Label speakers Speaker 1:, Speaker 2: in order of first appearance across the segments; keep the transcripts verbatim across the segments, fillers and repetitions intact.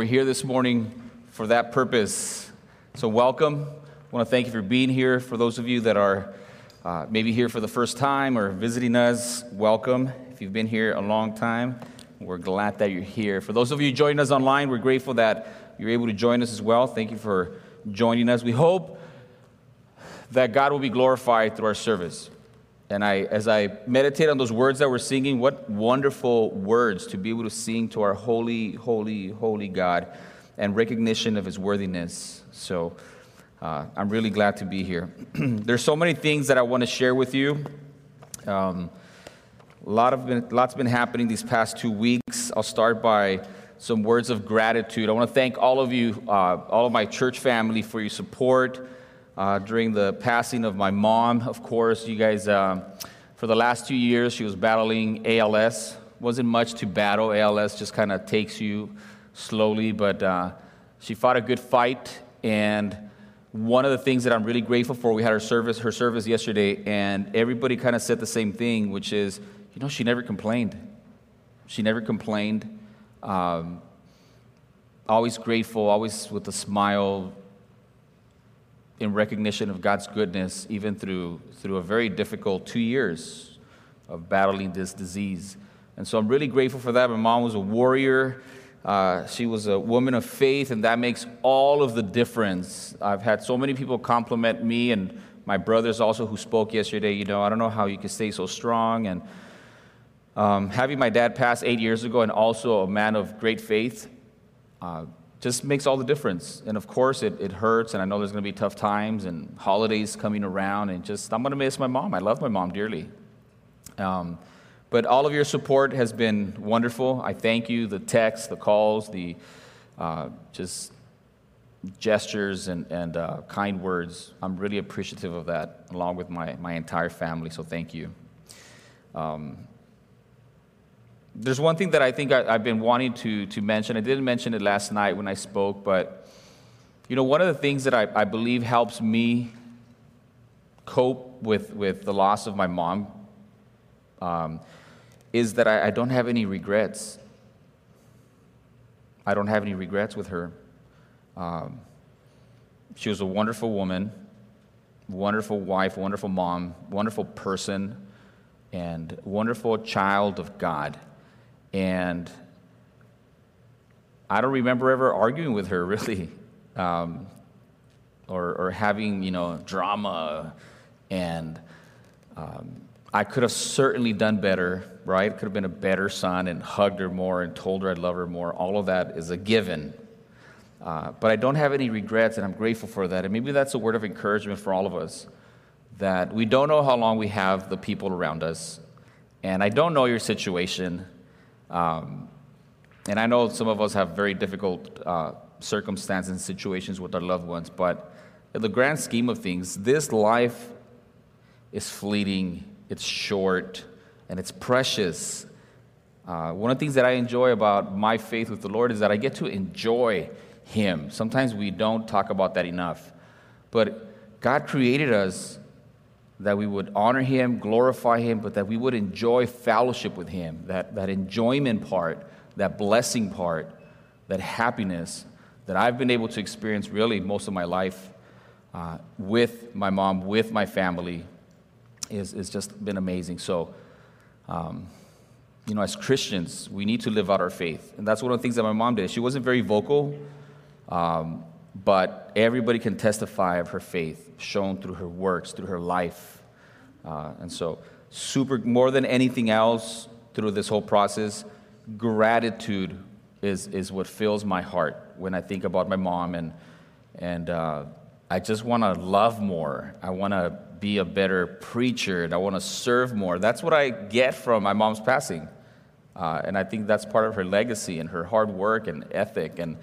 Speaker 1: We're here this morning for that purpose. So welcome. I want to thank you for being here. For those of you that are uh, maybe here for the first time or visiting us, welcome. If you've been here a long time, we're glad that you're here. For those of you joining us online, we're grateful that you're able to join us as well. Thank you for joining us. We hope that God will be glorified through our service. And I, as I meditate on those words that we're singing, what wonderful words to be able to sing to our holy, holy, holy God and recognition of His worthiness. So uh, I'm really glad to be here. There's so many things that I want to share with you. Um, a lot of been, lots been happening these past two weeks. I'll start by some words of gratitude. I want to thank all of you, uh, all of my church family, for your support. Uh, during the passing of my mom, of course, you guys, uh, for the last two years, she was battling A L S. Wasn't much to battle. A L S just kind of takes you slowly, but uh, she fought a good fight. And one of the things that I'm really grateful for, we had her service, her service yesterday, and everybody kind of said the same thing, which is, you know, she never complained. She never complained. Um, always grateful, always with a smile, in recognition of God's goodness, even through through a very difficult two years of battling this disease. And so I'm really grateful for that. My mom was a warrior. Uh, she was a woman of faith, and that makes all of the difference. I've had so many people compliment me, and my brothers also who spoke yesterday, you know, I don't know how you can stay so strong. And um, having my dad pass eight years ago and also a man of great faith, uh, just makes all the difference. And of course, it, it hurts, and I know there's going to be tough times and holidays coming around, and just, I'm going to miss my mom. I love my mom dearly. Um, but all of your support has been wonderful. I thank you, the texts, the calls, the uh, just gestures and, and uh, kind words. I'm really appreciative of that, along with my, my entire family, so thank you. Um, There's one thing that I think I, I've been wanting to, to mention. I didn't mention it last night when I spoke, but, you know, one of the things that I, I believe helps me cope with, with the loss of my mom um, is that I, I don't have any regrets. I don't have any regrets with her. Um, she was a wonderful woman, wonderful wife, wonderful mom, wonderful person, and wonderful child of God. And I don't remember ever arguing with her, really, um, or, or having, you know, drama. And um, I could have certainly done better, right? Could have been a better son and hugged her more and told her I'd love her more. All of that is a given. Uh, but I don't have any regrets, and I'm grateful for that. And maybe that's a word of encouragement for all of us, that we don't know how long we have the people around us. And I don't know your situation. Um, and I know some of us have very difficult uh, circumstances and situations with our loved ones, but in the grand scheme of things, this life is fleeting, it's short, and it's precious. Uh, one of the things that I enjoy about my faith with the Lord is that I get to enjoy Him. Sometimes we don't talk about that enough, but God created us that we would honor Him, glorify Him, but that we would enjoy fellowship with Him, that, that enjoyment part, that blessing part, that happiness that I've been able to experience really most of my life uh, with my mom, with my family, is, is just been amazing. So, um, you know, as Christians, we need to live out our faith. And that's one of the things that my mom did. She wasn't very vocal, um, but everybody can testify of her faith shown through her works, through her life. Uh, and so, super, more than anything else through this whole process, gratitude is, is what fills my heart when I think about my mom. And, and uh, I just want to love more. I want to be a better preacher, and I want to serve more. That's what I get from my mom's passing. Uh, and I think that's part of her legacy and her hard work and ethic and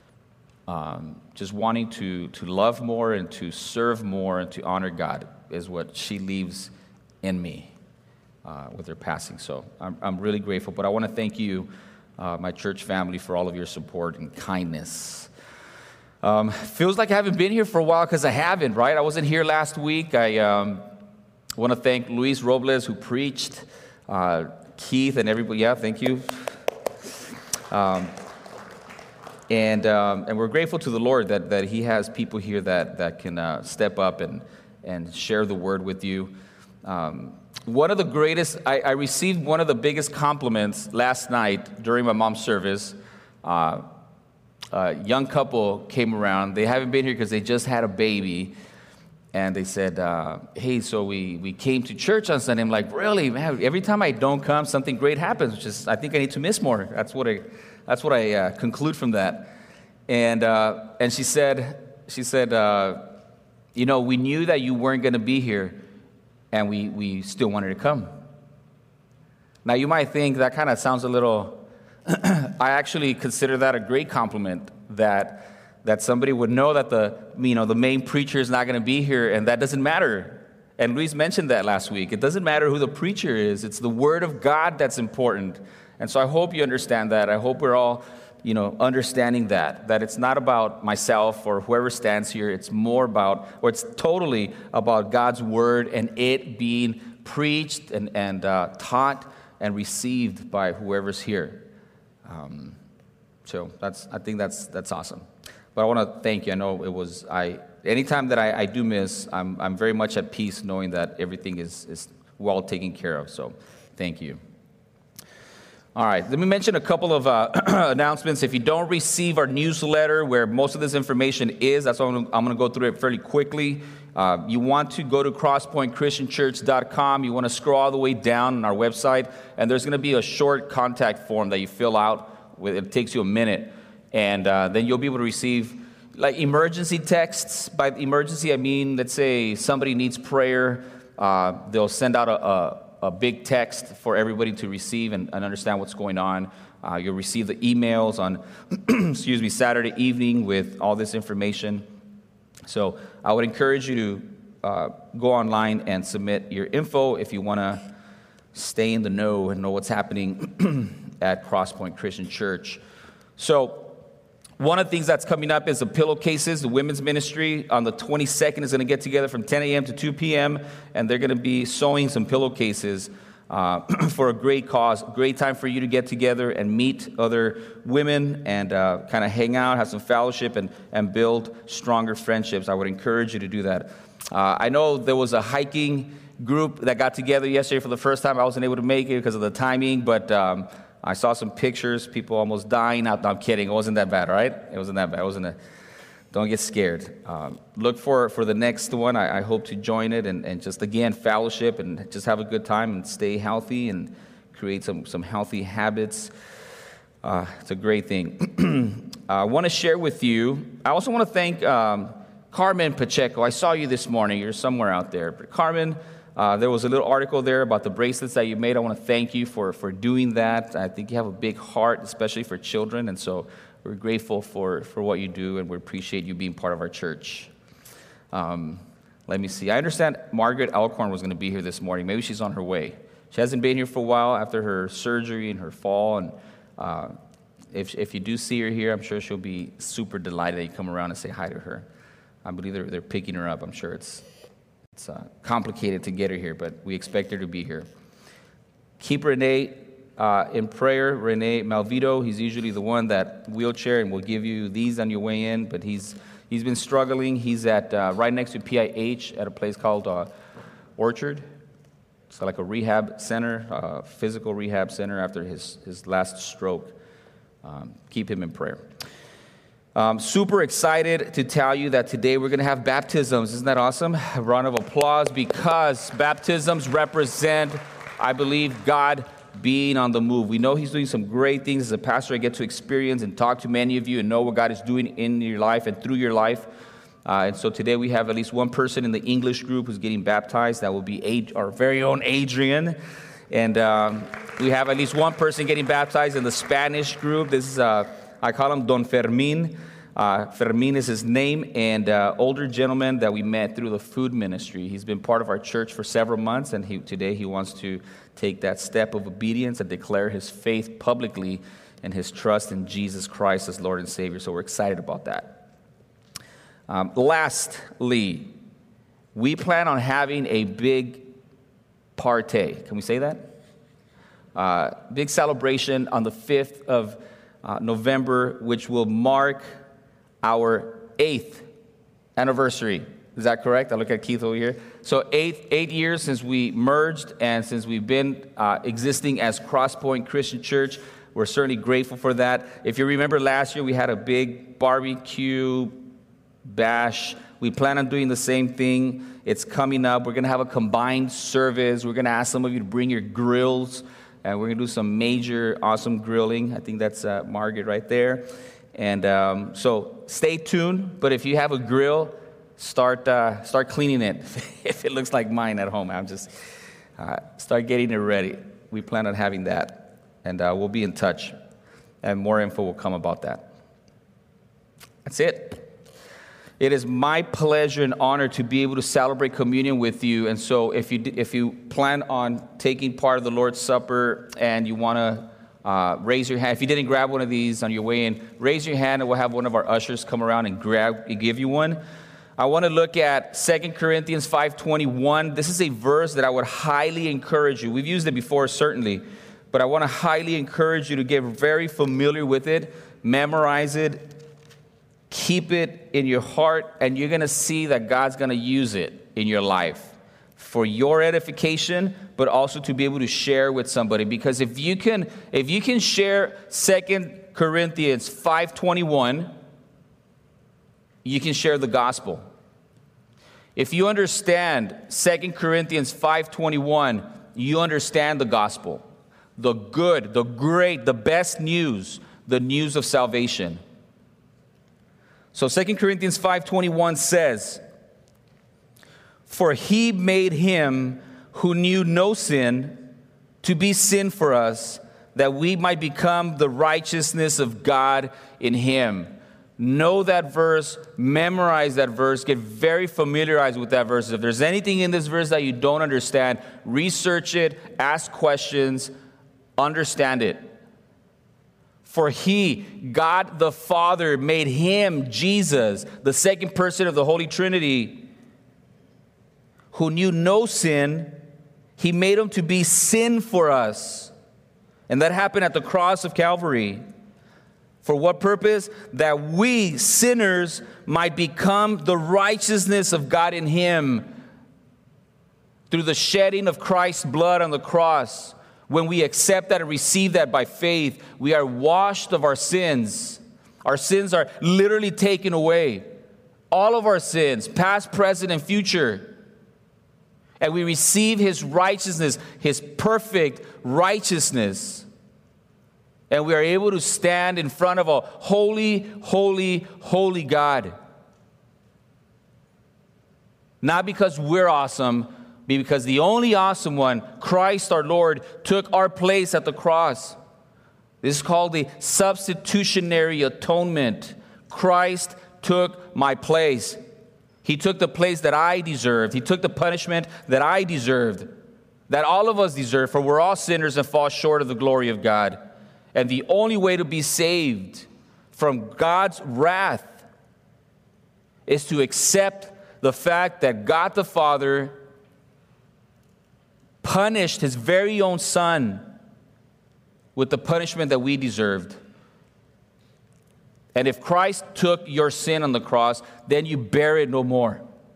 Speaker 1: Um, just wanting to, to love more and to serve more and to honor God is what she leaves in me uh, with her passing. So I'm, I'm really grateful. But I want to thank you, uh, my church family, for all of your support and kindness. Um, feels like I haven't been here for a while because I haven't, right? I wasn't here last week. I um, want to thank Luis Robles, who preached, uh, Keith and everybody. Yeah, thank you. Um, And um, and we're grateful to the Lord that, that He has people here that that can uh, step up and and share the word with you. Um, one of the greatest, I, I received one of the biggest compliments last night during my mom's service. Uh, a young couple came around. They haven't been here because they just had a baby. And they said, uh, hey, so we, we came to church on Sunday. I'm like, really, man? Every time I don't come, something great happens, which is, I think I need to miss more. That's what I, that's what I uh, conclude from that. And uh, and she said, she said, uh, you know, we knew that you weren't going to be here, and we, we still wanted to come. Now, you might think that kind of sounds a little, I actually consider that a great compliment, that that somebody would know that the, you know, the main preacher is not going to be here, and that doesn't matter. And Luis mentioned that last week. It doesn't matter who the preacher is. It's the Word of God that's important. And so I hope you understand that. I hope we're all, you know, understanding that, that it's not about myself or whoever stands here. It's more about, or it's totally about God's Word and it being preached and, and uh, taught and received by whoever's here. Um, so that's, I think that's that's awesome. But I want to thank you. I know it was, I, anytime that I, I do miss, I'm, I'm very much at peace knowing that everything is, is well taken care of. So thank you. All right, let me mention a couple of uh, announcements. If you don't receive our newsletter where most of this information is, that's why I'm, I'm going to go through it fairly quickly. Uh, you want to go to crosspoint christian church dot com. You want to scroll all the way down on our website, and there's going to be a short contact form that you fill out. With, it takes you a minute. And uh, then you'll be able to receive like emergency texts. By emergency, I mean, let's say somebody needs prayer. Uh, they'll send out a, a, a big text for everybody to receive and, and understand what's going on. Uh, you'll receive the emails on, excuse me, Saturday evening with all this information. So I would encourage you to uh, go online and submit your info if you want to stay in the know and know what's happening at Crosspoint Christian Church. So one of the things that's coming up is the pillowcases. The women's ministry on the twenty-second is going to get together from ten a.m. to two p.m., and they're going to be sewing some pillowcases uh, for a great cause. Great time for you to get together and meet other women and uh, kind of hang out, have some fellowship, and, and build stronger friendships. I would encourage you to do that. Uh, I know there was a hiking group that got together yesterday for the first time. I wasn't able to make it because of the timing, but Um, I saw some pictures, people almost dying out. No, I'm kidding. It wasn't that bad, right? It wasn't that bad. It wasn't a, don't get scared. Um, look for, for the next one. I, I hope to join it and, and just, again, fellowship and just have a good time and stay healthy and create some, some healthy habits. Uh, it's a great thing. I want to share with you, I also want to thank um, Carmen Pacheco. I saw you this morning. You're somewhere out there. But Carmen, Uh, there was a little article there about the bracelets that you made. I want to thank you for, for doing that. I think you have a big heart, especially for children, and so we're grateful for, for what you do, and we appreciate you being part of our church. Um, let me see. I understand Margaret Alcorn was going to be here this morning. Maybe she's on her way. She hasn't been here for a while after her surgery and her fall, and uh, if, if you do see her here, I'm sure she'll be super delighted that you come around and say hi to her. I believe they're, they're picking her up. I'm sure it's It's uh, complicated to get her here, but we expect her to be here. Keep Renee uh, in prayer. Renee Malvito, he's usually the one that wheelchair, and we'll give you these on your way in, but he's he's been struggling. He's at uh, right next to P I H at a place called uh, Orchard. It's like a rehab center, uh, physical rehab center after his, his last stroke. Um, keep him in prayer. Um, super excited to tell you that today we're going to have baptisms. Isn't that awesome? A round of applause, because baptisms represent, I believe, God being on the move. We know He's doing some great things. As a pastor, I get to experience and talk to many of you and know what God is doing in your life and through your life. Uh, and so today we have at least one person in the English group who's getting baptized. That will be Ad- our very own Adrian. And um, we have at least one person getting baptized in the Spanish group. This is uh, I call him Don Fermin. Uh, Fermin is his name, and uh, older gentleman that we met through the food ministry. He's been part of our church for several months, and he, today he wants to take that step of obedience and declare his faith publicly and his trust in Jesus Christ as Lord and Savior. So we're excited about that. Um, lastly, we plan on having a big party. Can we say that? Uh, big celebration on the fifth of uh, November, which will mark our eighth anniversary. Is that correct? I look at Keith over here. So eight, eight years since we merged and since we've been uh, existing as Crosspoint Christian Church. We're certainly grateful for that. If you remember last year, we had a big barbecue bash. We plan on doing the same thing. It's coming up. We're going to have a combined service. We're going to ask some of you to bring your grills, and we're going to do some major, awesome grilling. I think that's uh, Margaret right there. And um, so stay tuned. But if you have a grill, start uh, start cleaning it. If it looks like mine at home, I'm just uh, start getting it ready. We plan on having that. And uh, we'll be in touch, and more info will come about that. That's it. It is my pleasure and honor to be able to celebrate communion with you. And so if you if you plan on taking part of the Lord's Supper and you want to uh, raise your hand, if you didn't grab one of these on your way in, raise your hand and we'll have one of our ushers come around and grab and give you one. I want to look at Second Corinthians five twenty-one. This is a verse that I would highly encourage you. We've used it before, certainly. But I want to highly encourage you to get very familiar with it, memorize it, keep it in your heart, and you're going to see that God's going to use it in your life for your edification, but also to be able to share with somebody. Because if you can, if you can share Second Corinthians five twenty-one, you can share the gospel. If you understand Second Corinthians five twenty-one, you understand the gospel. The good, the great, the best news, the news of salvation. So Second Corinthians five twenty-one says, "For he made him who knew no sin to be sin for us, that we might become the righteousness of God in him." Know that verse, memorize that verse, get very familiarized with that verse. If there's anything in this verse that you don't understand, research it, ask questions, understand it. For he, God the Father, made him, Jesus, the second person of the Holy Trinity, who knew no sin. He made him to be sin for us. And that happened at the cross of Calvary. For what purpose? That we, sinners, might become the righteousness of God in him through the shedding of Christ's blood on the cross. When we accept that and receive that by faith, we are washed of our sins. Our sins are literally taken away. All of our sins, past, present, and future. And we receive his righteousness, his perfect righteousness. And we are able to stand in front of a holy, holy, holy God. Not because we're awesome, but because the only awesome one, Christ our Lord, took our place at the cross. This is called the substitutionary atonement. Christ took my place. He took the place that I deserved. He took the punishment that I deserved, that all of us deserve, for we're all sinners and fall short of the glory of God. And the only way to be saved from God's wrath is to accept the fact that God the Father punished his very own Son with the punishment that we deserved. And if Christ took your sin on the cross, then you bear it no more.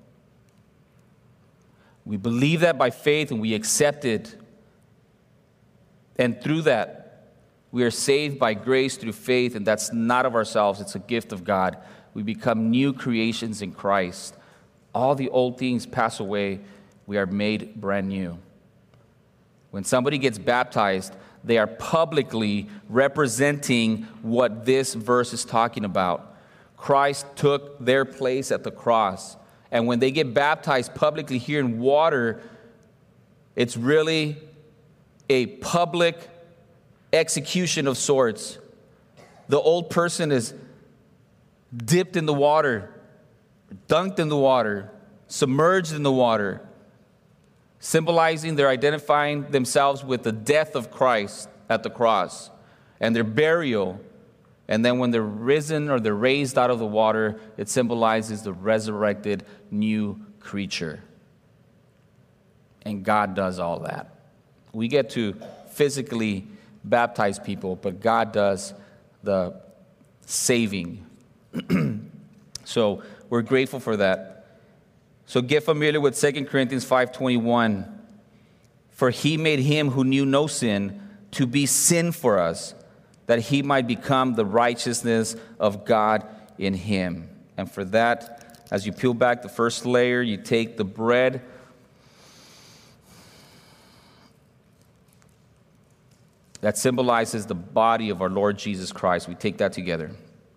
Speaker 1: We believe that by faith and we accept it. And through that, we are saved by grace through faith, and that's not of ourselves. It's a gift of God. We become new creations in Christ. All the old things pass away. We are made brand new. When somebody gets baptized, they are publicly representing what this verse is talking about. Christ took their place at the cross. And when they get baptized publicly here in water, it's really a public execution of sorts. The old person is dipped in the water, dunked in the water, submerged in the water, symbolizing they're identifying themselves with the death of Christ at the cross and their burial. And then when they're risen or they're raised out of the water, it symbolizes the resurrected new creature. And God does all that. We get to physically baptize people, but God does the saving. So we're grateful for that. So get familiar with Second Corinthians five twenty-one. For he made him who knew no sin to be sin for us, that he might become the righteousness of God in him. And for that, as you peel back the first layer, you take the bread. That symbolizes the body of our Lord Jesus Christ. We take that together.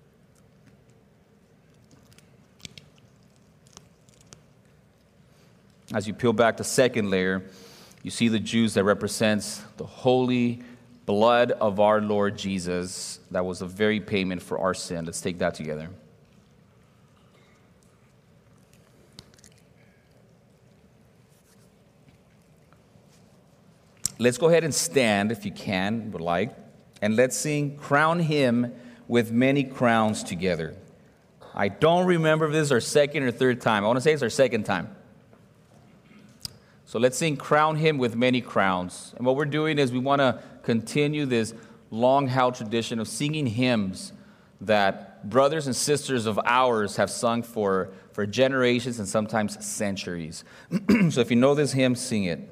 Speaker 1: As you peel back the second layer, you see the juice that represents the holy blood of our Lord Jesus. That was the very payment for our sin. Let's take that together. Let's go ahead and stand, if you can, would like, and let's sing Crown Him with Many Crowns together. I don't remember if this is our second or third time. I want to say it's our second time. So let's sing Crown Him with Many Crowns. And what we're doing is we want to continue this long-held tradition of singing hymns that brothers and sisters of ours have sung for, for generations and sometimes centuries. So if you know this hymn, sing it.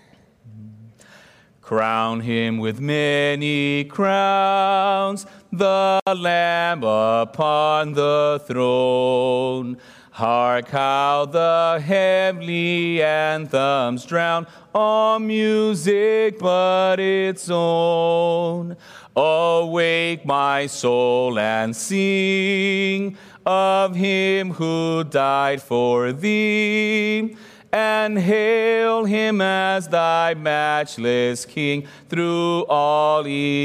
Speaker 1: Crown him with many crowns, the Lamb upon the throne. Hark how the heavenly anthems drown all music but its own. Awake my soul and sing of him who died for thee, and hail him as thy matchless King through all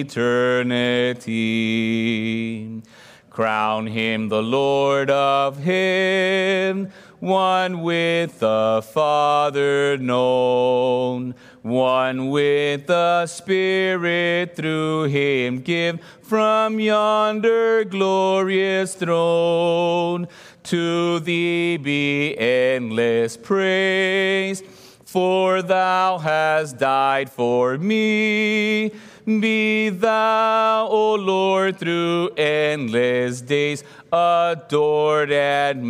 Speaker 1: eternity. Crown him the Lord of heaven, one with the Father known, one with the Spirit through him give from yonder glorious throne. To thee be endless praise, for thou hast died for me. Be thou, O Lord, through endless days adored and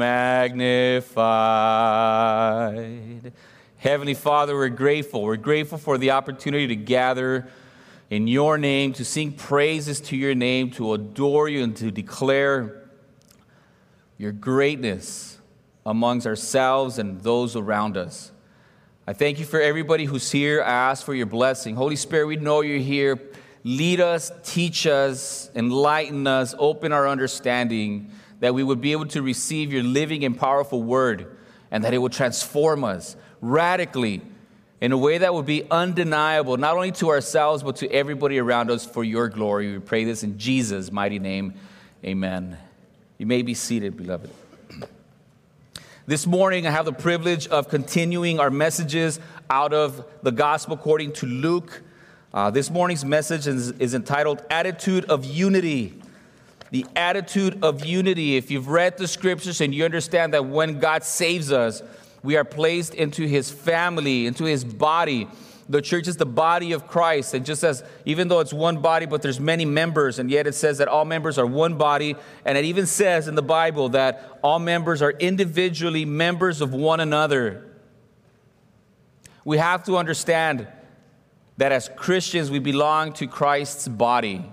Speaker 1: magnified. Heavenly Father, we're grateful. We're grateful for the opportunity to gather in your name, to sing praises to your name, to adore you and to declare your greatness amongst ourselves and those around us. I thank you for everybody who's here. I ask for your blessing. Holy Spirit, we know you're here. Lead us, teach us, enlighten us, open our understanding, that we would be able to receive your living and powerful word, and that it would transform us radically in a way that would be undeniable, not only to ourselves, but to everybody around us for your glory. We pray this in Jesus' mighty name. Amen. You may be seated, beloved. This morning, I have the privilege of continuing our messages out of the Gospel according to Luke. Uh, this morning's message is, is entitled Attitude of Unity. The attitude of unity. If you've read the scriptures and you understand that when God saves us, we are placed into his family, into his body. The church is the body of Christ. And just as, even though it's one body, but there's many members, and yet it says that all members are one body. And it even says in the Bible that all members are individually members of one another. We have to understand that as Christians, we belong to Christ's body.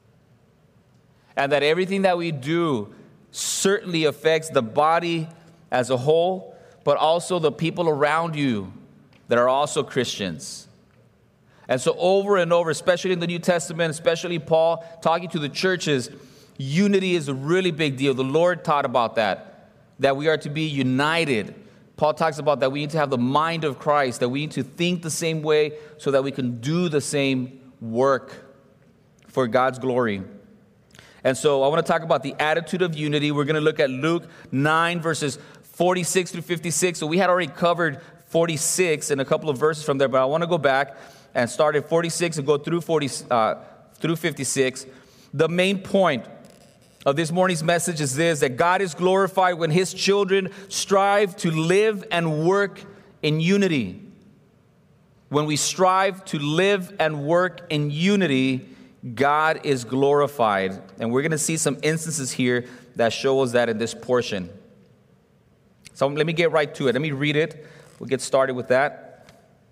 Speaker 1: And that everything that we do certainly affects the body as a whole, but also the people around you that are also Christians. And so over and over, especially in the New Testament, especially Paul talking to the churches, unity is a really big deal. The Lord taught about that, that we are to be united. Paul talks about that we need to have the mind of Christ, that we need to think the same way so that we can do the same work for God's glory. And so I want to talk about the attitude of unity. We're going to look at Luke nine, verses forty-six through fifty-six. So we had already covered forty-six and a couple of verses from there, but I want to go back and start at forty-six and go through forty uh, through fifty-six. The main point of this morning's message is this: that God is glorified when his children strive to live and work in unity. When we strive to live and work in unity, God is glorified. And we're going to see some instances here that show us that in this portion. So let me get right to it. Let me read it. We'll get started with that.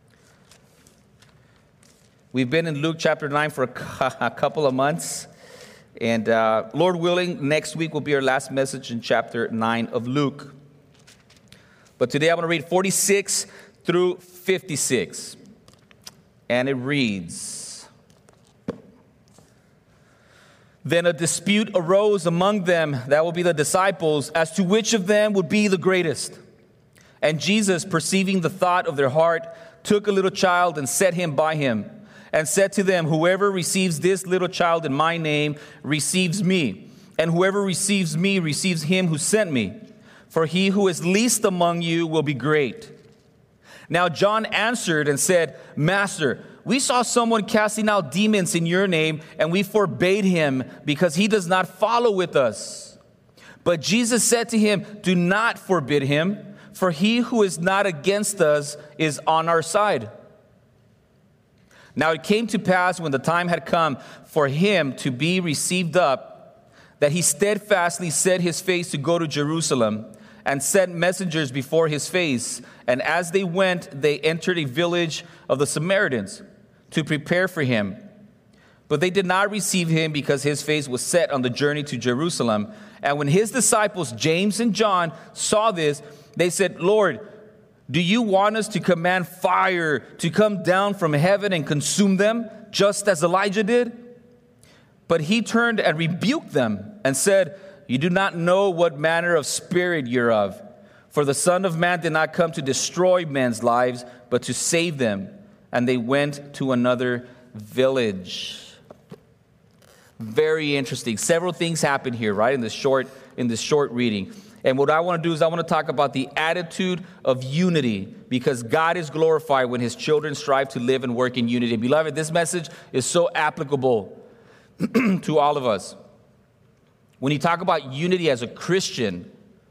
Speaker 1: We've been in Luke chapter nine for a couple of months. And uh, Lord willing, next week will be our last message in chapter nine of Luke. But today I'm going to read forty-six through fifty-six. And it reads, Then a dispute arose among them, that will be the disciples, as to which of them would be the greatest. And Jesus, perceiving the thought of their heart, took a little child and set him by him, and said to them, Whoever receives this little child in my name receives me, and whoever receives me receives him who sent me. For he who is least among you will be great. Now John answered and said, Master, we saw someone casting out demons in your name, and we forbade him because he does not follow with us. But Jesus said to him, Do not forbid him, for he who is not against us is on our side. Now it came to pass when the time had come for him to be received up, that he steadfastly set his face to go to Jerusalem, and sent messengers before his face. And as they went, they entered a village of the Samaritans to prepare for him. But they did not receive him because his face was set on the journey to Jerusalem. And when his disciples, James and John, saw this, they said, Lord, do you want us to command fire to come down from heaven and consume them, just as Elijah did? But he turned and rebuked them and said, You do not know what manner of spirit you're of. For the Son of Man did not come to destroy men's lives, but to save them. And they went to another village. Very interesting. Several things happen here, right, in this short, in this short reading. And what I want to do is I want to talk about the attitude of unity, because God is glorified when his children strive to live and work in unity. Beloved, this message is so applicable to all of us. When you talk about unity as a Christian,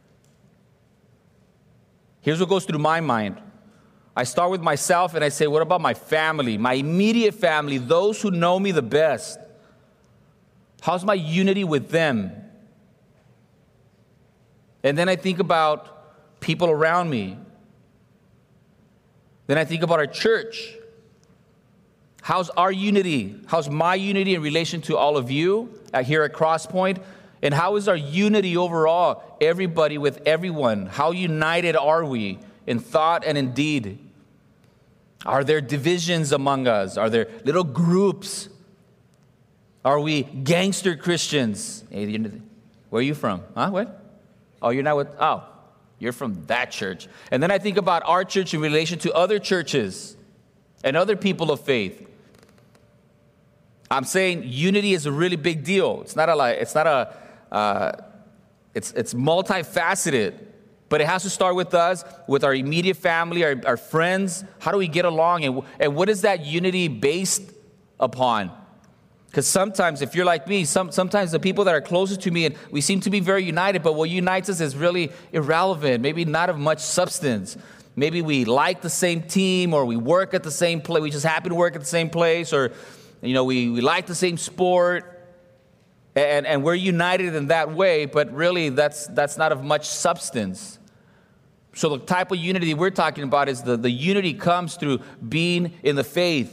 Speaker 1: here's what goes through my mind. I start with myself and I say, what about my family, my immediate family, those who know me the best? How's my unity with them? And then I think about people around me. Then I think about our church. How's our unity? How's my unity in relation to all of you here at Crosspoint? And how is our unity overall, everybody with everyone? How united are we in thought and in deed? Are there divisions among us? Are there little groups? Are we gangster Christians? Hey, where are you from? Huh? What? Oh, you're not with, oh, you're from that church. And then I think about our church in relation to other churches and other people of faith. I'm saying unity is a really big deal. It's not a, it's not a, Uh, it's it's multifaceted, but it has to start with us, with our immediate family, our, our friends. How do we get along? And, and what is that unity based upon? Because sometimes, if you're like me, some, sometimes the people that are closest to me, and we seem to be very united, but what unites us is really irrelevant, maybe not of much substance. Maybe we like the same team, or we work at the same place. We just happen to work at the same place, or you know, we, we like the same sport. And, and we're united in that way, but really that's that's not of much substance. So the type of unity we're talking about is the, the unity comes through being in the faith.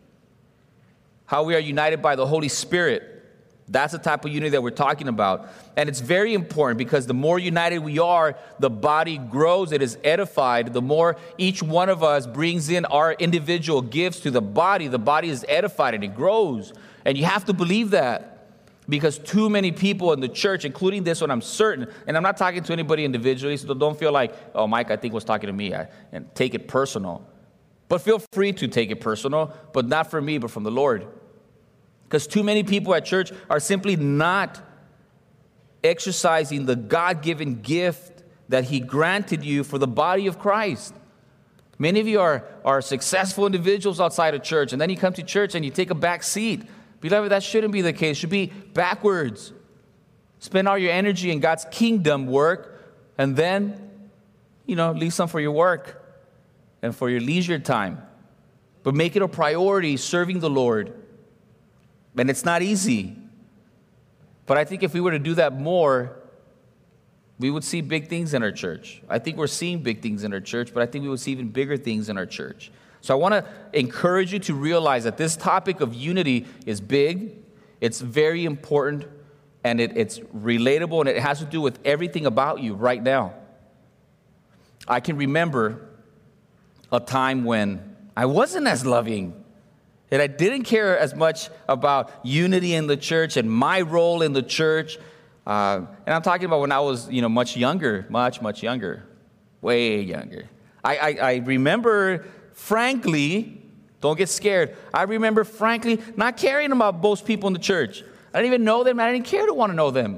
Speaker 1: How we are united by the Holy Spirit. That's the type of unity that we're talking about. And it's very important because the more united we are, the body grows, it is edified. The more each one of us brings in our individual gifts to the body, the body is edified and it grows. And you have to believe that. Because too many people in the church, including this one, I'm certain, and I'm not talking to anybody individually, so don't feel like, oh, Mike, I think was talking to me, I, and take it personal. But feel free to take it personal, but not from me, but from the Lord. Because too many people at church are simply not exercising the God-given gift that he granted you for the body of Christ. Many of you are, are successful individuals outside of church, and then you come to church and you take a back seat. Beloved, that shouldn't be the case. It should be backwards. Spend all your energy in God's kingdom work, and then, you know, leave some for your work and for your leisure time. But make it a priority, serving the Lord. And it's not easy. But I think if we were to do that more, we would see big things in our church. I think we're seeing big things in our church, but I think we would see even bigger things in our church. So I want to encourage you to realize that this topic of unity is big, it's very important, and it, it's relatable, and it has to do with everything about you right now. I can remember a time when I wasn't as loving, and I didn't care as much about unity in the church and my role in the church. Uh, and I'm talking about when I was, you know, much younger, much, much younger, way younger. I, I, I remember, frankly, don't get scared. I remember, frankly, not caring about most people in the church. I didn't even know them. I didn't care to want to know them.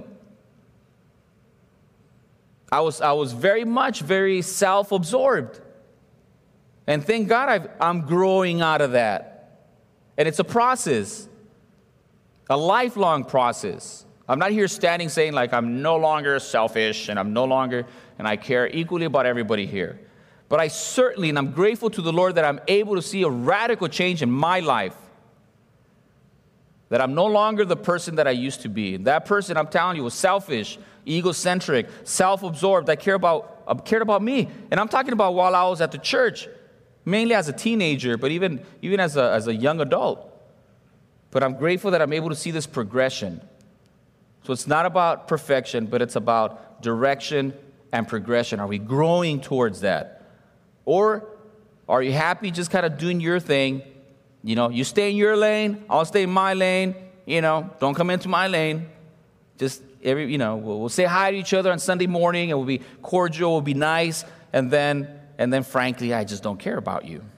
Speaker 1: I was, I was very much, very self-absorbed. And thank God I've, I'm growing out of that. And it's a process, a lifelong process. I'm not here standing saying like I'm no longer selfish and I'm no longer, and I care equally about everybody here. But I certainly, and I'm grateful to the Lord that I'm able to see a radical change in my life. That I'm no longer the person that I used to be. That person, I'm telling you, was selfish, egocentric, self-absorbed. I care about, I cared about me. And I'm talking about while I was at the church. Mainly as a teenager, but even, even as a, as a young adult. But I'm grateful that I'm able to see this progression. So it's not about perfection, but it's about direction and progression. Are we growing towards that? Or are you happy just kind of doing your thing? You know, you stay in your lane, I'll stay in my lane. You know, don't come into my lane. Just, every, you know, we'll, we'll say hi to each other on Sunday morning, and we'll be cordial, we'll be nice, and then... And then, frankly, I just don't care about you.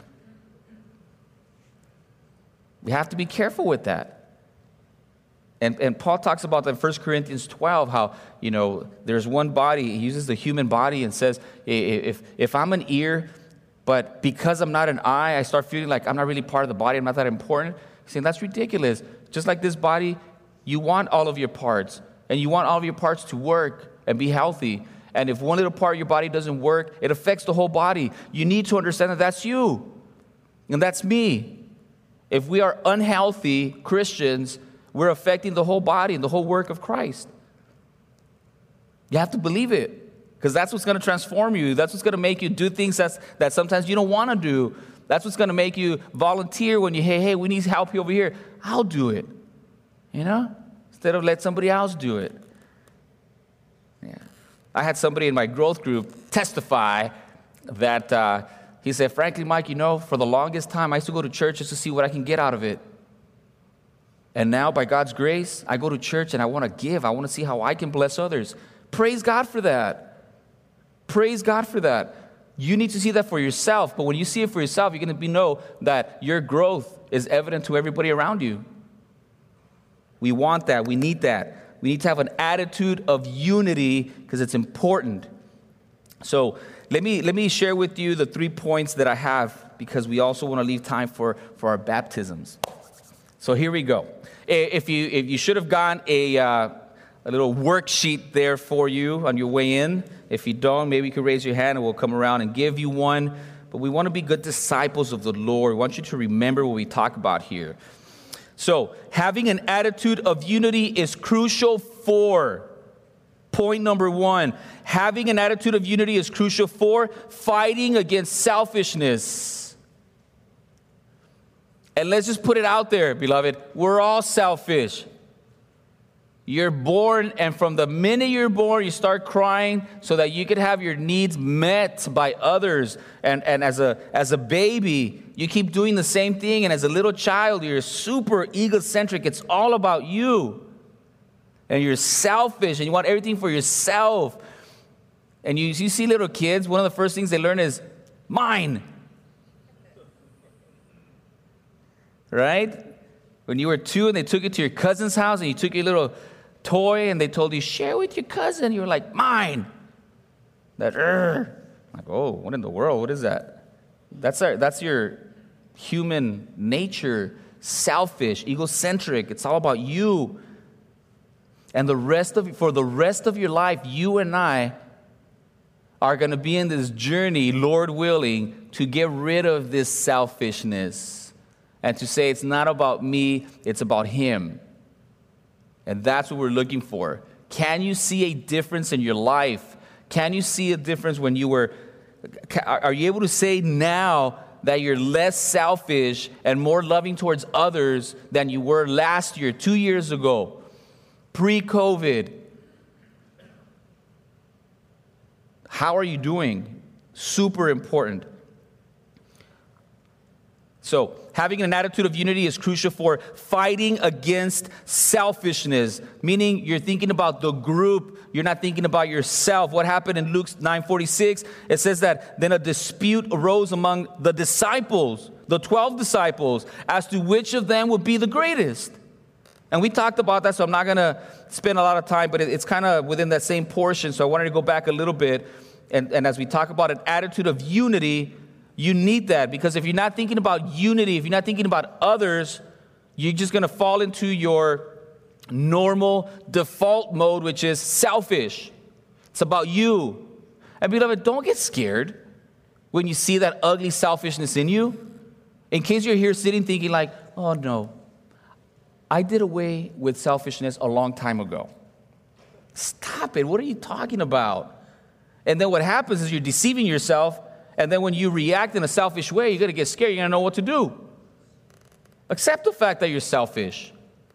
Speaker 1: We have to be careful with that. And, and Paul talks about that in First Corinthians twelve, how, you know, there's one body. He uses the human body and says, if, if I'm an ear, but because I'm not an eye, I start feeling like I'm not really part of the body, I'm not that important. He's saying that's ridiculous. Just like this body, you want all of your parts, and you want all of your parts to work and be healthy. And if one little part of your body doesn't work, it affects the whole body. You need to understand that that's you. And that's me. If we are unhealthy Christians, we're affecting the whole body and the whole work of Christ. You have to believe it. Because that's what's going to transform you. That's what's going to make you do things that's, that sometimes you don't want to do. That's what's going to make you volunteer when you, hey, hey, we need help over here. I'll do it. You know? Instead of let somebody else do it. Yeah. I had somebody in my growth group testify that uh, he said, frankly, Mike, you know, for the longest time, I used to go to church just to see what I can get out of it. And now, by God's grace, I go to church and I want to give. I want to see how I can bless others. Praise God for that. Praise God for that. You need to see that for yourself. But when you see it for yourself, you're going to be know that your growth is evident to everybody around you. We want that. We need that. We need to have an attitude of unity because it's important. So let me let me share with you the three points that I have because we also want to leave time for, for our baptisms. So here we go. If you if you should have gotten a uh, a little worksheet there for you on your way in. If you don't, maybe you could raise your hand and we'll come around and give you one. But we want to be good disciples of the Lord. We want you to remember what we talk about here. So, having an attitude of unity is crucial for, point number one, having an attitude of unity is crucial for fighting against selfishness. And let's just put it out there, beloved, we're all selfish. You're born, and from the minute you're born, you start crying so that you could have your needs met by others. And, and as a as a baby, you keep doing the same thing. And as a little child, you're super egocentric. It's all about you. And you're selfish, and you want everything for yourself. And you, you see little kids, one of the first things they learn is, mine. Right? When you were two and they took you to your cousin's house and you took your little toy and they told you, share with your cousin. You were like, mine. That, Urgh. Like, oh, what in the world? What is that? That's our, that's your human nature, selfish, egocentric. It's all about you. And the rest of for the rest of your life, you and I are going to be in this journey, Lord willing, to get rid of this selfishness and to say it's not about me, it's about him. And that's what we're looking for. Can you see a difference in your life? Can you see a difference when you were, are you able to say now that you're less selfish and more loving towards others than you were last year, two years ago, pre-COVID? How are you doing? Super important. So, having an attitude of unity is crucial for fighting against selfishness, meaning you're thinking about the group, you're not thinking about yourself. What happened in Luke nine forty-six? It says that then a dispute arose among the disciples, the twelve disciples, as to which of them would be the greatest. And we talked about that, so I'm not going to spend a lot of time, but it's kind of within that same portion, so I wanted to go back a little bit. And, and as we talk about an attitude of unity, you need that, because if you're not thinking about unity, if you're not thinking about others, you're just going to fall into your normal default mode, which is selfish. It's about you. And beloved, don't get scared when you see that ugly selfishness in you. In case you're here sitting thinking like, oh no, I did away with selfishness a long time ago. Stop it. What are you talking about? And then what happens is you're deceiving yourself. And then when you react in a selfish way, you're going to get scared. You're going to know what to do. Accept the fact that you're selfish.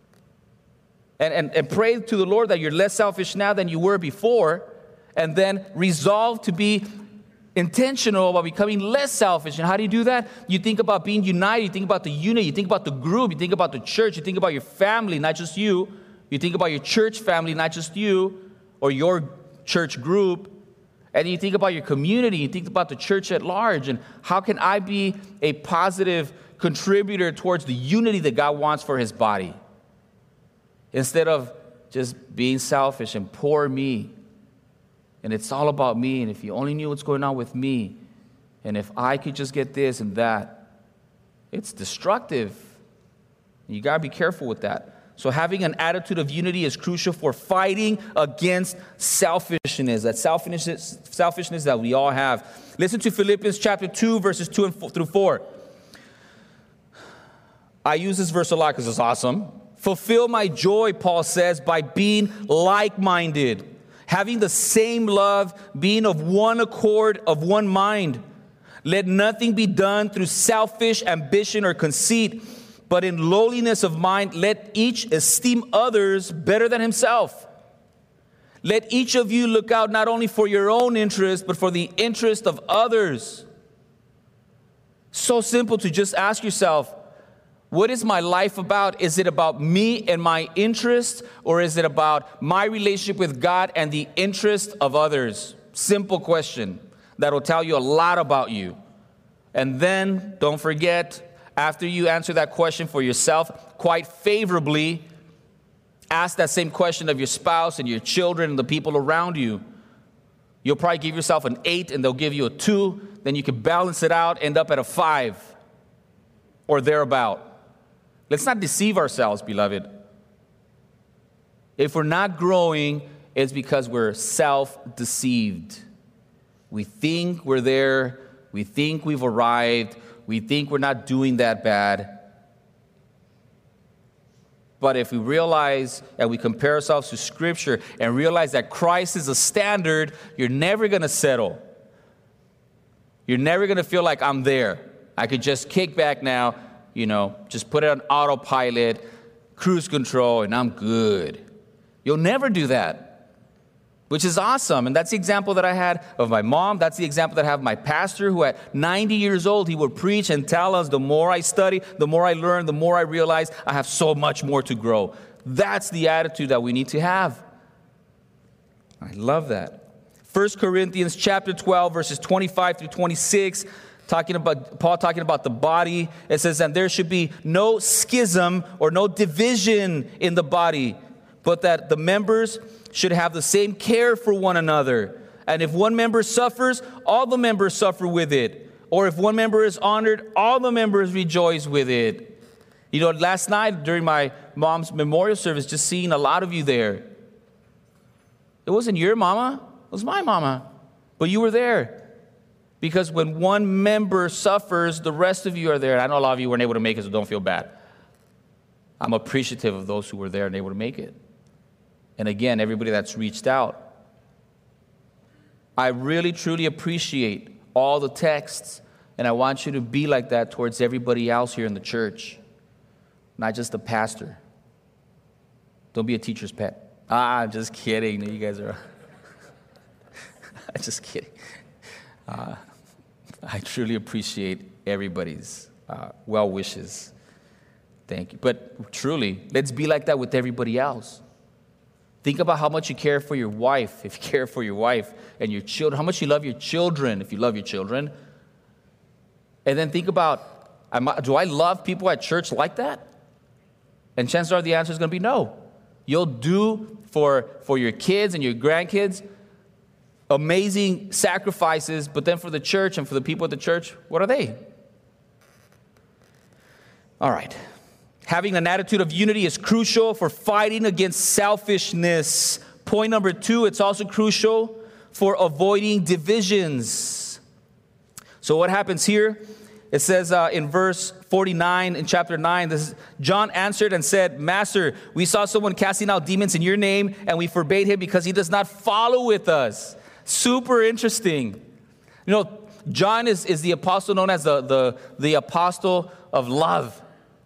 Speaker 1: And, and, and pray to the Lord that you're less selfish now than you were before. And then resolve to be intentional about becoming less selfish. And how do you do that? You think about being united. You think about the unity. You think about the group. You think about the church. You think about your family, not just you. You think about your church family, not just you or your church group. And you think about your community, you think about the church at large, and how can I be a positive contributor towards the unity that God wants for his body? Instead of just being selfish and poor me. And it's all about me, and if you only knew what's going on with me, and if I could just get this and that, it's destructive. You got to be careful with that. So having an attitude of unity is crucial for fighting against selfishness, that selfishness, selfishness that we all have. Listen to Philippians chapter two, verses two and four, through four. I use this verse a lot because it's awesome. Fulfill my joy, Paul says, by being like-minded, having the same love, being of one accord, of one mind. Let nothing be done through selfish ambition or conceit, but in lowliness of mind, let each esteem others better than himself. Let each of you look out not only for your own interest, but for the interest of others. So simple to just ask yourself, what is my life about? Is it about me and my interest, or is it about my relationship with God and the interest of others? Simple question that will tell you a lot about you. And then, don't forget, after you answer that question for yourself quite favorably, ask that same question of your spouse and your children and the people around you. You'll probably give yourself an eight and they'll give you a two. Then you can balance it out, end up at a five or thereabout. Let's not deceive ourselves, beloved. If we're not growing, it's because we're self-deceived. We think we're there. We think we've arrived. We think we're not doing that bad. But if we realize and we compare ourselves to Scripture and realize that Christ is a standard, you're never going to settle. You're never going to feel like I'm there. I could just kick back now, you know, just put it on autopilot, cruise control, and I'm good. You'll never do that. Which is awesome. And that's the example that I had of my mom. That's the example that I have of my pastor, who at ninety years old, he would preach and tell us, the more I study, the more I learn, the more I realize I have so much more to grow. That's the attitude that we need to have. I love that. First Corinthians chapter twelve, verses twenty-five through twenty-six, talking about Paul talking about the body. It says, and there should be no schism or no division in the body, but that the members should have the same care for one another. And if one member suffers, all the members suffer with it. Or if one member is honored, all the members rejoice with it. You know, last night during my mom's memorial service, just seeing a lot of you there. It wasn't your mama, it was my mama. But you were there. Because when one member suffers, the rest of you are there. And I know a lot of you weren't able to make it, so don't feel bad. I'm appreciative of those who were there and able to make it. And again, everybody that's reached out. I really, truly appreciate all the texts, and I want you to be like that towards everybody else here in the church, not just the pastor. Don't be a teacher's pet. Ah, I'm just kidding. You guys are... I'm just kidding. Uh, I truly appreciate everybody's uh, well wishes. Thank you. But truly, let's be like that with everybody else. Think about how much you care for your wife, if you care for your wife and your children, how much you love your children, if you love your children. And then think about, am I, do I love people at church like that? And chances are the answer is going to be no. You'll do for, for your kids and your grandkids amazing sacrifices, but then for the church and for the people at the church, what are they? All right. Having an attitude of unity is crucial for fighting against selfishness. Point number two, it's also crucial for avoiding divisions. So what happens here? It says uh, in verse forty-nine in chapter nine, this is, John answered and said, Master, we saw someone casting out demons in your name, and we forbade him because he does not follow with us. Super interesting. You know, John is, is the apostle known as the, the, the apostle of love.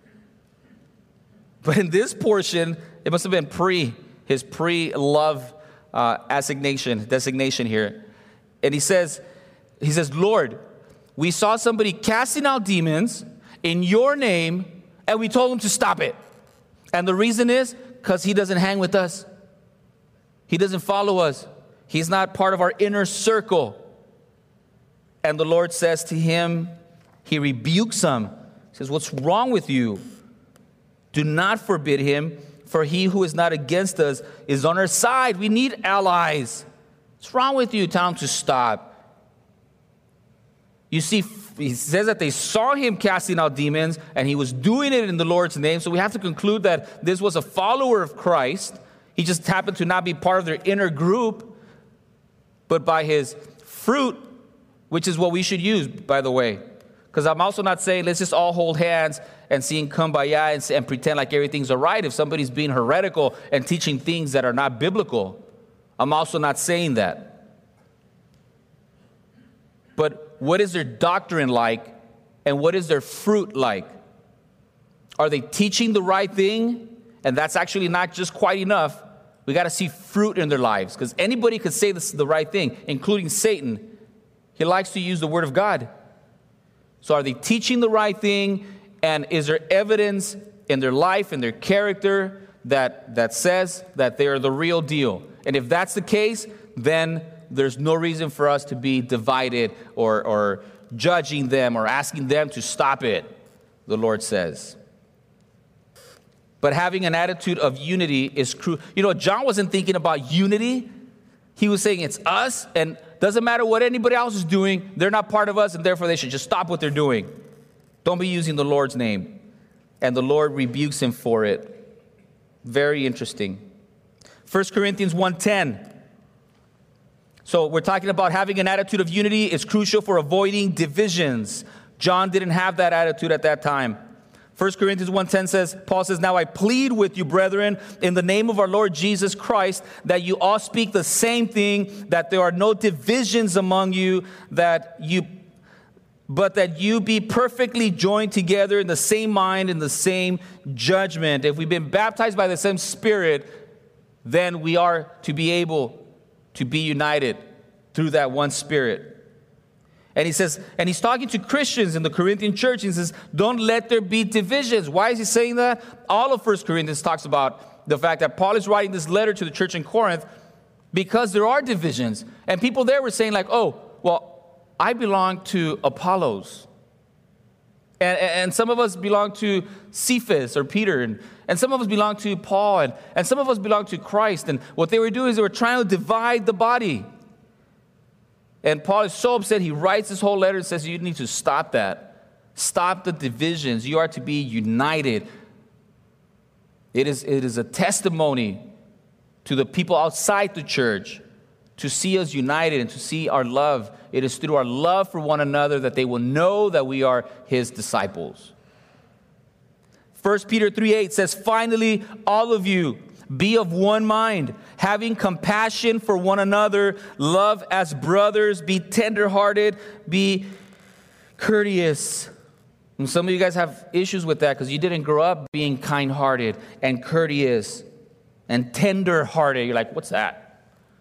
Speaker 1: But in this portion, it must have been pre, his pre-love uh, assignation, designation here. And he says, he says, Lord, we saw somebody casting out demons in your name, and we told him to stop it. And the reason is because he doesn't hang with us. He doesn't follow us. He's not part of our inner circle. And the Lord says to him, he rebukes him. He says, what's wrong with you? Do not forbid him, for he who is not against us is on our side. We need allies. What's wrong with you? Tell him to stop. You see, he says that they saw him casting out demons, and he was doing it in the Lord's name. So we have to conclude that this was a follower of Christ. He just happened to not be part of their inner group, but by his fruit, which is what we should use, by the way. Because I'm also not saying let's just all hold hands and sing kumbaya and, and pretend like everything's all right if somebody's being heretical and teaching things that are not biblical. I'm also not saying that. But what is their doctrine like, and what is their fruit like? Are they teaching the right thing? And that's actually not just quite enough. We got to see fruit in their lives, because anybody could say this is the right thing, including Satan. He likes to use the word of God. So are they teaching the right thing, and is there evidence in their life, in their character, that, that says that they are the real deal? And if that's the case, then there's no reason for us to be divided or, or judging them or asking them to stop it, the Lord says. But having an attitude of unity is crucial. You know, John wasn't thinking about unity. He was saying it's us, and doesn't matter what anybody else is doing, they're not part of us, and therefore they should just stop what they're doing. Don't be using the Lord's name. And the Lord rebukes him for it. Very interesting. First Corinthians one ten. So we're talking about having an attitude of unity is crucial for avoiding divisions. John didn't have that attitude at that time. First Corinthians one ten says, Paul says, now I plead with you, brethren, in the name of our Lord Jesus Christ, that you all speak the same thing, that there are no divisions among you, that you, but that you be perfectly joined together in the same mind, in the same judgment. If we've been baptized by the same Spirit, then we are to be able to be united through that one Spirit. And he says, and he's talking to Christians in the Corinthian church. He says, don't let there be divisions. Why is he saying that? All of First Corinthians talks about the fact that Paul is writing this letter to the church in Corinth because there are divisions. And people there were saying like, oh, well, I belong to Apollos. And, and some of us belong to Cephas or Peter. And, and some of us belong to Paul. And, and some of us belong to Christ. And what they were doing is they were trying to divide the body. And Paul is so upset, he writes this whole letter and says, you need to stop that. Stop the divisions. You are to be united. It is, it is a testimony to the people outside the church to see us united and to see our love. It is through our love for one another that they will know that we are his disciples. First Peter three eight says, finally, all of you, be of one mind, having compassion for one another, love as brothers, be tenderhearted, be courteous. And some of you guys have issues with that because you didn't grow up being kind-hearted and courteous and tender-hearted. You're like, what's that?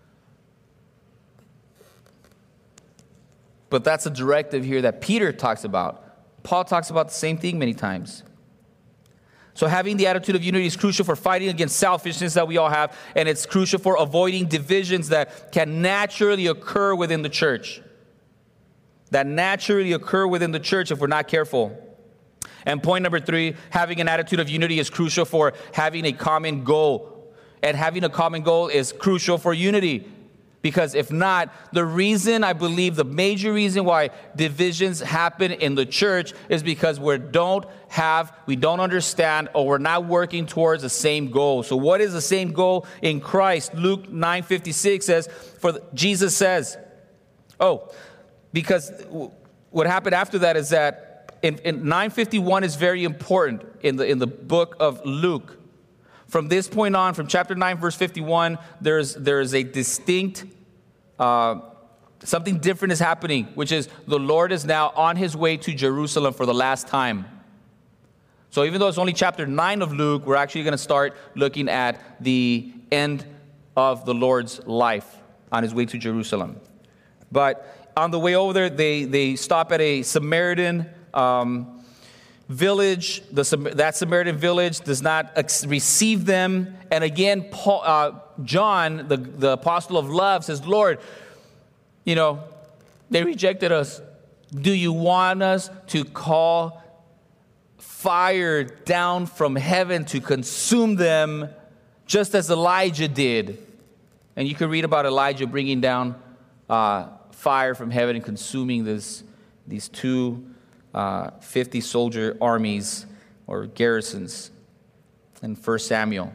Speaker 1: But that's a directive here that Peter talks about. Paul talks about the same thing many times. So having the attitude of unity is crucial for fighting against selfishness that we all have, and it's crucial for avoiding divisions that can naturally occur within the church. That naturally occur within the church if we're not careful. And point number three, having an attitude of unity is crucial for having a common goal. And having a common goal is crucial for unity. Because if not, the reason, I believe, the major reason why divisions happen in the church is because we don't have, we don't understand, or we're not working towards the same goal. So what is the same goal in Christ? Luke nine fifty-six says, for Jesus says, oh, because what happened after that is that in, in nine fifty-one is very important in the in the book of Luke. From this point on, from chapter nine, verse fifty-one, there's there is a distinct, uh, something different is happening, which is the Lord is now on his way to Jerusalem for the last time. So even though it's only chapter nine of Luke, we're actually going to start looking at the end of the Lord's life on his way to Jerusalem. But on the way over there, they, they stop at a Samaritan um, village. The, that Samaritan village does not ex- receive them. And again, Paul, uh, John, the, the apostle of love, says, Lord, you know, they rejected us. Do you want us to call fire down from heaven to consume them just as Elijah did? And you can read about Elijah bringing down uh, fire from heaven and consuming this, these two uh, fifty soldier armies or garrisons in First Samuel.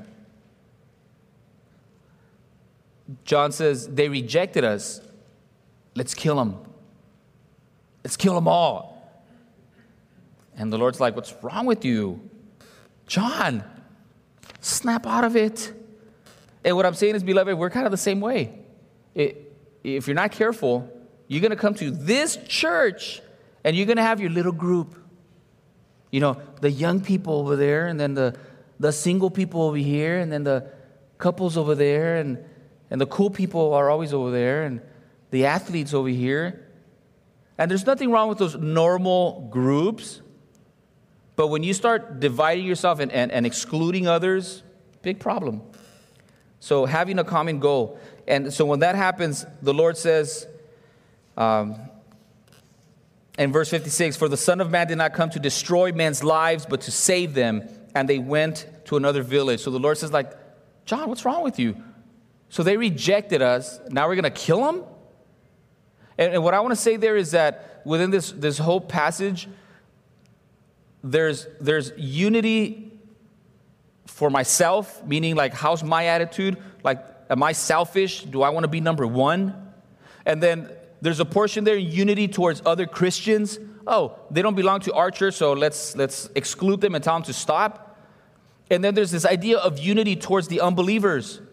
Speaker 1: John says, they rejected us. Let's kill them. Let's kill them all. And the Lord's like, what's wrong with you? John, snap out of it. And what I'm saying is, beloved, we're kind of the same way. It, if you're not careful, you're going to come to this church and you're going to have your little group. You know, the young people over there, and then the, the single people over here, and then the couples over there, and, and the cool people are always over there, and the athletes over here. And there's nothing wrong with those normal groups. But when you start dividing yourself and, and, and excluding others, big problem. So having a common goal. And so when that happens, the Lord says, um, in verse fifty-six, for the Son of Man did not come to destroy men's lives, but to save them. And they went to another village. So the Lord says, like, John, what's wrong with you? So they rejected us. Now we're going to kill them? And, and what I want to say there is that within this, this whole passage, there's, there's unity for myself, meaning like, how's my attitude? Like, am I selfish? Do I want to be number one? And then there's a portion there, unity towards other Christians. Oh, they don't belong to our church, so let's let's exclude them and tell them to stop. And then there's this idea of unity towards the unbelievers.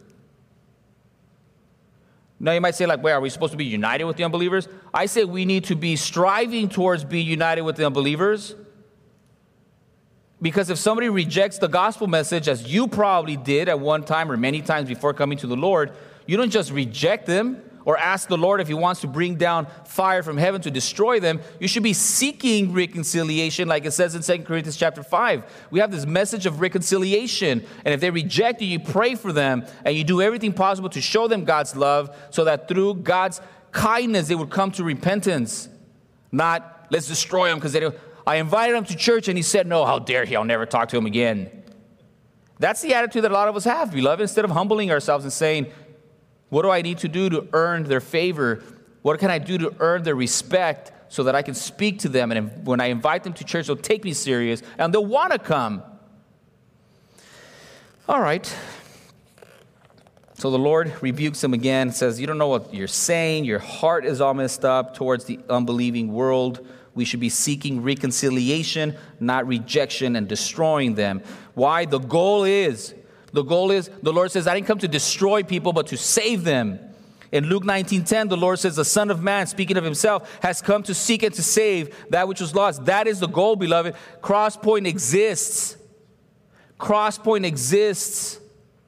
Speaker 1: Now you might say, like, wait, are we supposed to be united with the unbelievers? I say we need to be striving towards being united with the unbelievers. Because if somebody rejects the gospel message, as you probably did at one time or many times before coming to the Lord, you don't just reject them or ask the Lord if he wants to bring down fire from heaven to destroy them. You should be seeking reconciliation, like it says in Second Corinthians chapter five. We have this message of reconciliation. And if they reject you, you pray for them and you do everything possible to show them God's love so that through God's kindness they would come to repentance. Not, let's destroy them because they don't. I invited him to church and he said, no, how dare he? I'll never talk to him again. That's the attitude that a lot of us have, beloved. Instead of humbling ourselves and saying, what do I need to do to earn their favor? What can I do to earn their respect so that I can speak to them? And when I invite them to church, they'll take me serious and they'll want to come. All right. So the Lord rebukes him again, says, you don't know what you're saying. Your heart is all messed up towards the unbelieving world. We should be seeking reconciliation, not rejection and destroying them. Why? The goal is, the goal is, the Lord says, I didn't come to destroy people, but to save them. In Luke nineteen ten, the Lord says, the Son of Man, speaking of himself, has come to seek and to save that which was lost. That is the goal, beloved. Crosspoint exists. Crosspoint exists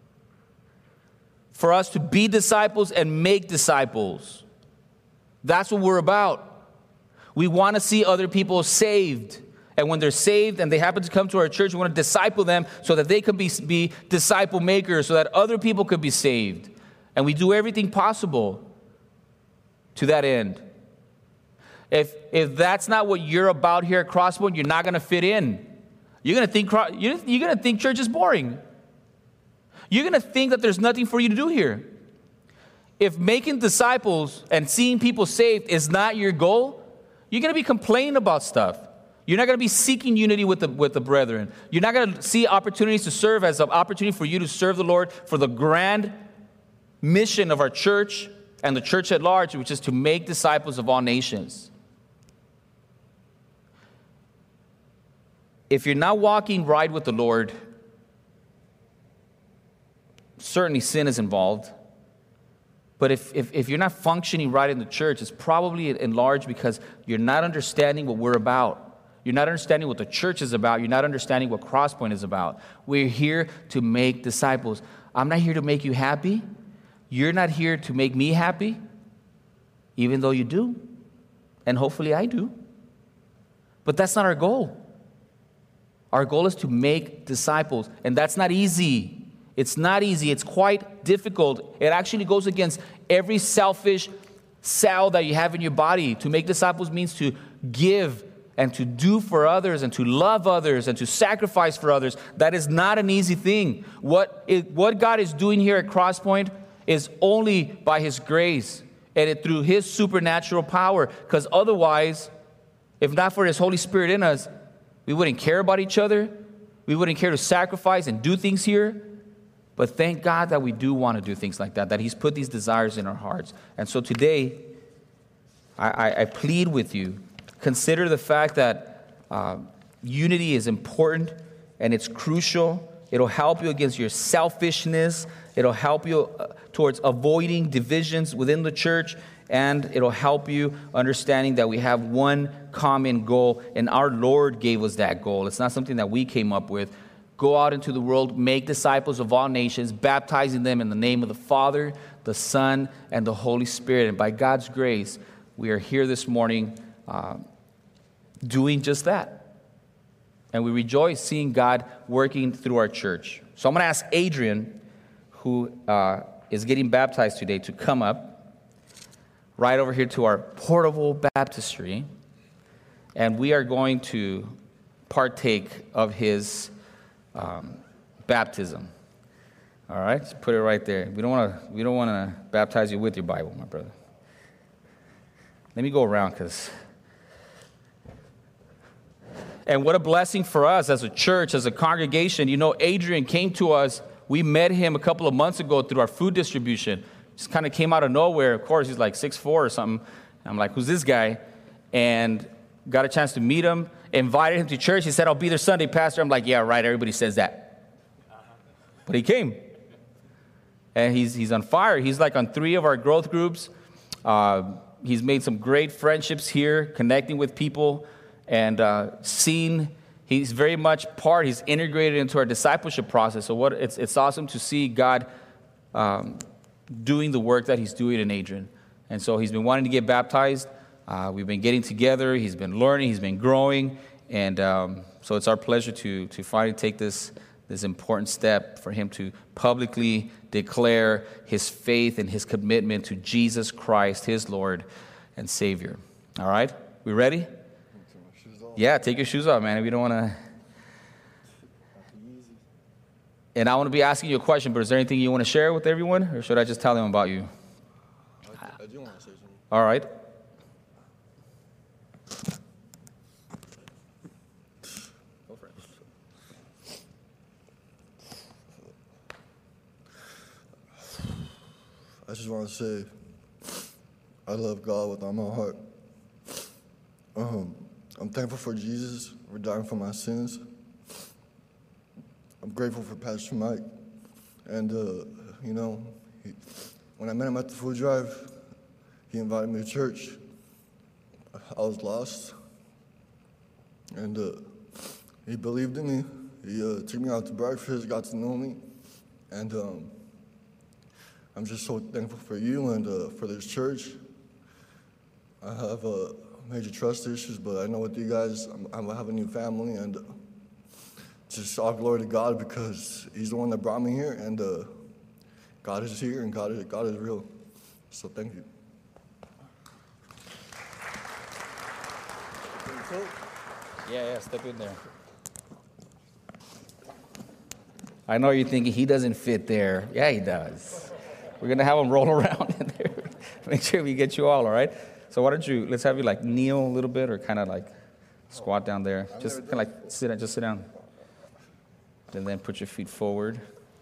Speaker 1: for us to be disciples and make disciples. That's what we're about. We want to see other people saved. And when they're saved and they happen to come to our church, we want to disciple them so that they can be, be disciple makers, so that other people could be saved. And we do everything possible to that end. If, if that's not what you're about here at Crosspoint, you're not going to fit in. You're going to think, you're going to think church is boring. You're going to think that there's nothing for you to do here. If making disciples and seeing people saved is not your goal, you're going to be complaining about stuff. You're not going to be seeking unity with the, with the brethren. You're not going to see opportunities to serve as an opportunity for you to serve the Lord for the grand mission of our church and the church at large, which is to make disciples of all nations. If you're not walking right with the Lord, certainly sin is involved. But if, if, if you're not functioning right in the church, it's probably in large because you're not understanding what we're about. You're not understanding what the church is about. You're not understanding what Crosspoint is about. We're here to make disciples. I'm not here to make you happy. You're not here to make me happy, even though you do. And hopefully I do. But that's not our goal. Our goal is to make disciples. And that's not easy. It's not easy. It's quite difficult. It actually goes against every selfish cell that you have in your body. To make disciples means to give and to do for others and to love others and to sacrifice for others. That is not an easy thing. What, it, what God is doing here at Crosspoint is only by His grace and it, through His supernatural power. Because otherwise, if not for His Holy Spirit in us, we wouldn't care about each other. We wouldn't care to sacrifice and do things here. But thank God that we do want to do things like that, that He's put these desires in our hearts. And so today, I, I, I plead with you, consider the fact that uh, unity is important and it's crucial. It'll help you against your selfishness. It'll help you uh, towards avoiding divisions within the church. And it'll help you understanding that we have one common goal. And our Lord gave us that goal. It's not something that we came up with. Go out into the world, make disciples of all nations, baptizing them in the name of the Father, the Son, and the Holy Spirit. And by God's grace, we are here this morning uh, doing just that. And we rejoice seeing God working through our church. So I'm going to ask Adrian, who uh, is getting baptized today, to come up right over here to our portable baptistry. And we are going to partake of his Um, baptism. All right, just put it right there. We don't want to. We don't want to baptize you with your Bible, my brother. Let me go around, because. And what a blessing for us as a church, as a congregation. You know, Adrian came to us. We met him a couple of months ago through our food distribution. Just kind of came out of nowhere. Of course, he's like six foot four or something. I'm like, who's this guy? And got a chance to meet him. Invited him to church. He said, I'll be there Sunday, Pastor. I'm like, yeah, right. Everybody says that. But he came. And he's he's on fire. He's like on three of our growth groups. Uh, he's made some great friendships here, connecting with people and uh, seeing. He's very much part. He's integrated into our discipleship process. So what it's it's awesome to see God um, doing the work that He's doing in Adrian. And so he's been wanting to get baptized. Uh, we've been getting together. He's been learning. He's been growing. And um, so it's our pleasure to to finally take this, this important step for him to publicly declare his faith and his commitment to Jesus Christ, his Lord and Savior. All right? We ready? Yeah, take your shoes off, man. We don't want to. And I want to be asking you a question, but is there anything you want to share with everyone? Or should I just tell them about you?
Speaker 2: I do want to say something.
Speaker 1: All right.
Speaker 2: just want to say I love God with all my heart. Um, I'm thankful for Jesus for dying for my sins. I'm grateful for Pastor Mike. And, uh, you know, he, when I met him at the food drive, he invited me to church. I was lost. And uh, he believed in me. He uh, took me out to breakfast, got to know me. And um, I'm just so thankful for you and uh, for this church. I have uh, major trust issues, but I know with you guys, I'm, I'm gonna have a new family, and uh, just all glory to God because He's the one that brought me here, and uh, God is here, and God is God is real. So thank you.
Speaker 1: Yeah, yeah, step in there. I know you're thinking he doesn't fit there. Yeah, he does. We're going to have him roll around in there. Make sure we get you all, all right? So why don't you, let's have you like kneel a little bit or kind of like squat down there. Just kind of like sit down, just sit down. And then put your feet forward.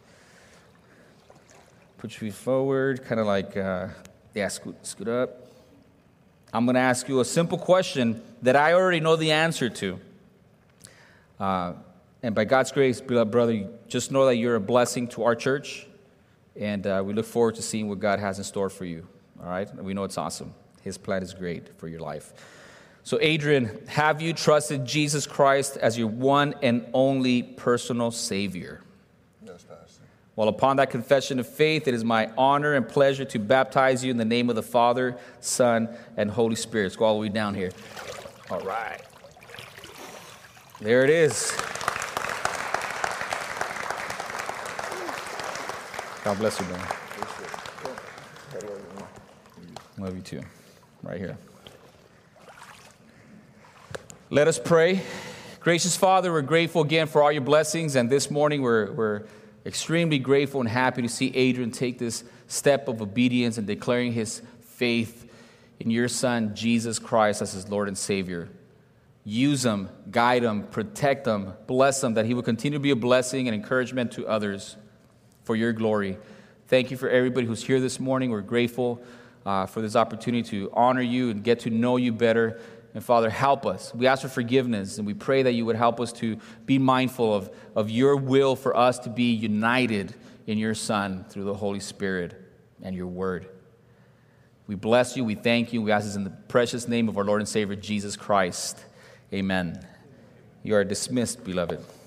Speaker 1: Put your feet forward, kind of like, uh, yeah, scoot, scoot up. I'm going to ask you a simple question that I already know the answer to. Uh, and by God's grace, beloved brother, just know that you're a blessing to our church. And uh, we look forward to seeing what God has in store for you. All right? We know it's awesome. His plan is great for your life. So, Adrian, have you trusted Jesus Christ as your one and only personal Savior?
Speaker 2: Yes, Pastor.
Speaker 1: Well, upon that confession of faith, it is my honor and pleasure to baptize you in the name of the Father, Son, and Holy Spirit. Let's go all the way down here. All right. There it is. God bless you, man. Love you too. Right here. Let us pray. Gracious Father, we're grateful again for all your blessings, and this morning we're we're extremely grateful and happy to see Adrian take this step of obedience and declaring his faith in your Son, Jesus Christ, as his Lord and Savior. Use him, guide him, protect him, bless him, that he will continue to be a blessing and encouragement to others for your glory. Thank you for everybody who's here this morning. We're grateful uh, for this opportunity to honor you and get to know you better. And Father, help us. We ask for forgiveness, and we pray that you would help us to be mindful of, of your will for us to be united in your Son through the Holy Spirit and your word. We bless you. We thank you. We ask this in the precious name of our Lord and Savior, Jesus Christ. Amen. You are dismissed, beloved.